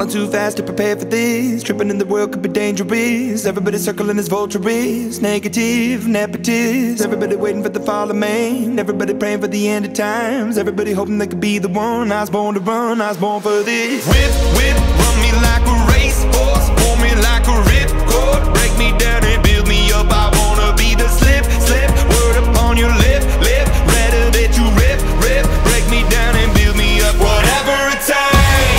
Falling too fast to prepare for this. Tripping in the world could be dangerous. Everybody circling as vultures. Negative, nepotist. Everybody waiting for the fall of man. Everybody praying for the end of times. Everybody hoping they could be the one. I was born to run, I was born for this. Whip, whip, run me like a racehorse. Pull me like a ripcord. Break me down and build me up. I wanna be the slip, slip. Word upon your lip, lip. Rather that you rip, rip. Break me down and build me up. Whatever it takes.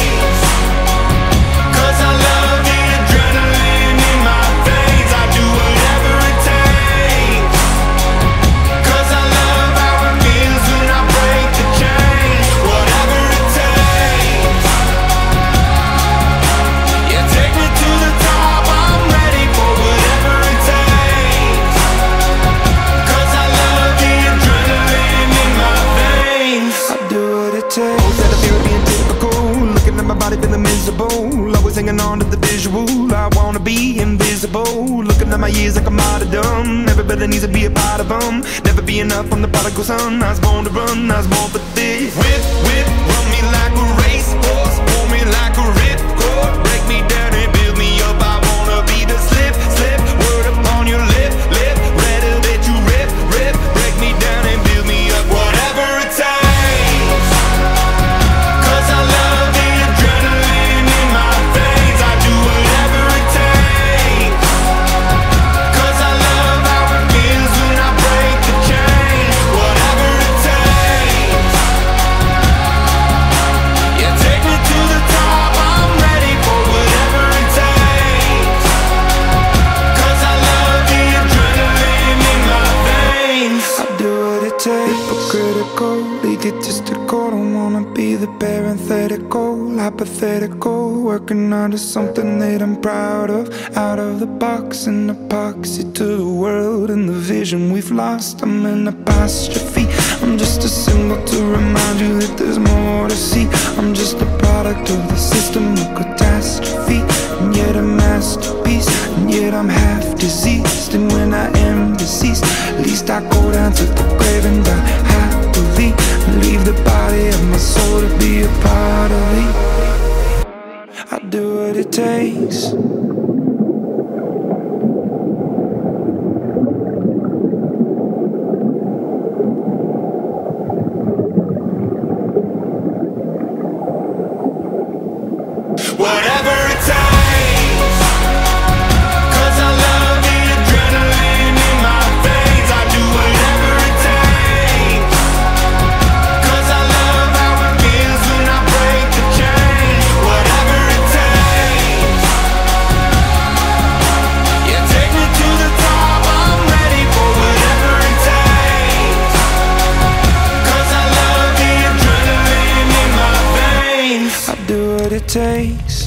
Feeling miserable, always hanging on to the visual. I wanna be invisible, looking at my years like a martyrdom. Everybody needs to be a part of them. Never be enough, I'm the prodigal son. I was born to run, I was born for this. Whip, whip, run me like a racehorse. Pull me like a ripcord. Break me down and build me up. I wanna be the slip, slip. Word upon your lip, lip. Rather that you rip, rip. Break me down and build me up. Whatever it takes. Hypocritical, egotistical. Don't wanna be the parenthetical, hypothetical. Working out of something that I'm proud of. Out of the box, an epoxy to the world and the vision we've lost. I'm an apostrophe. I'm just a symbol to remind you that there's more to see. I'm just a product of the system of catastrophe, and yet a masterpiece. And yet I'm half diseased, and when I am deceased, at least I go down to the grave and die happily, and leave the body of my soul to be a part of me. I'll do what it takes. Whatever it takes, 'cause I love the adrenaline in my veins. I do whatever it takes, 'cause I love how it feels when I break the chain. Whatever it takes, yeah, take me to the top. I'm ready for whatever it takes, 'cause I love the adrenaline in my veins. I do what it takes.